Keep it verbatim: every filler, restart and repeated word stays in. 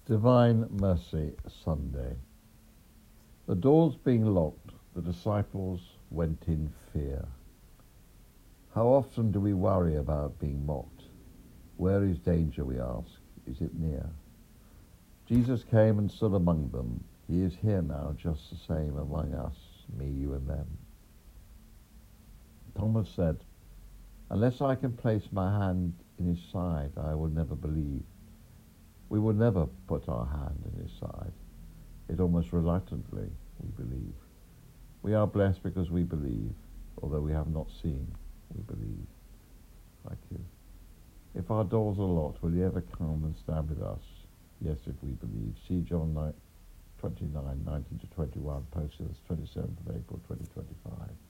Divine Mercy Sunday. The doors being locked, the disciples went in fear. How often do we worry about being mocked? Where is danger, we ask? Is it near? Jesus came and stood among them. He is here now, just the same among us, me, you and them. Thomas said, "Unless I can place my hand in his side, I will never believe." We will never put our hand in his side. It almost reluctantly we believe. We are blessed because we believe. Although we have not seen, we believe. Like you. If our doors are locked, will you ever come and stand with us? Yes, if we believe. See John twenty-nine, nineteen to twenty-one, posted as twenty-seventh of April, twenty twenty-five.